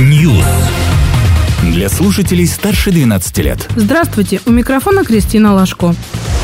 News. Для слушателей старше 12 лет. Здравствуйте, у микрофона Кристина Лашко.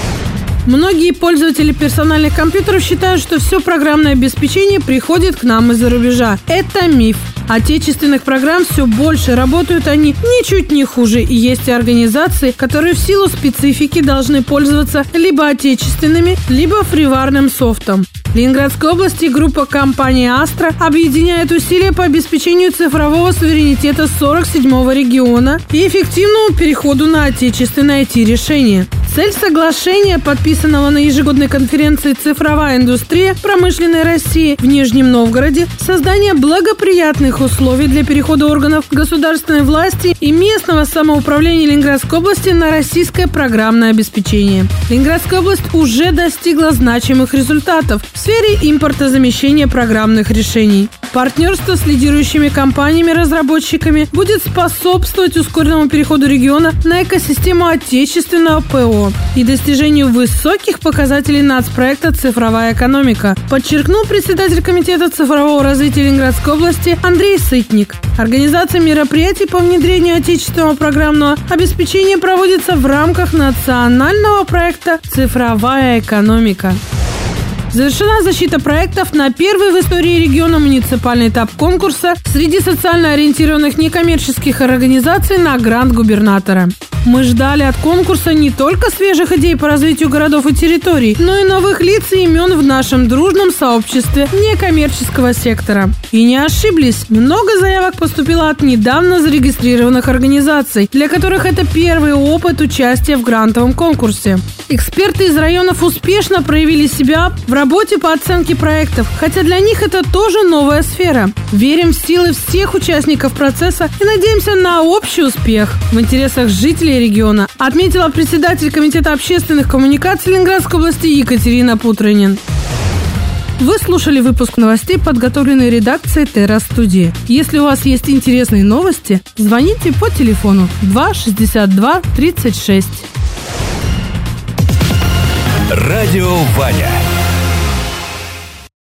Многие пользователи персональных компьютеров считают, что все программное обеспечение приходит к нам из-за рубежа. Это миф. Отечественных программ все больше, работают они ничуть не хуже. И есть и организации, которые в силу специфики должны пользоваться либо отечественными, либо фриварным софтом. В Ленинградской области группа компании «Астра» объединяет усилия по обеспечению цифрового суверенитета 47-го региона и эффективному переходу на отечественное IT-решение. Цель соглашения, подписанного на ежегодной конференции «Цифровая индустрия промышленной России» в Нижнем Новгороде, создание благоприятных условий для перехода органов государственной власти и местного самоуправления Ленинградской области на российское программное обеспечение. Ленинградская область уже достигла значимых результатов в сфере импортозамещения программных решений. Партнерство с лидирующими компаниями-разработчиками будет способствовать ускоренному переходу региона на экосистему отечественного ПО и достижению высоких показателей нацпроекта «Цифровая экономика», подчеркнул председатель Комитета цифрового развития Ленинградской области Андрей Сытник. Организация мероприятий по внедрению отечественного программного обеспечения проводится в рамках национального проекта «Цифровая экономика». Завершена защита проектов на первый в истории региона муниципальный этап конкурса среди социально ориентированных некоммерческих организаций на грант губернатора. Мы ждали от конкурса не только свежих идей по развитию городов и территорий, но и новых лиц и имен в нашем дружном сообществе некоммерческого сектора. И не ошиблись. Много заявок поступило от недавно зарегистрированных организаций, для которых это первый опыт участия в грантовом конкурсе. Эксперты из районов успешно проявили себя в работе по оценке проектов, хотя для них это тоже новая сфера. Верим в силы всех участников процесса и надеемся на общий успех в интересах жителей региона, отметила председатель Комитета общественных коммуникаций Ленинградской области Екатерина Путрынин. Вы слушали выпуск новостей, подготовленный редакцией Терра Студии. Если у вас есть интересные новости, звоните по телефону 2 62 36. Радио Ваня.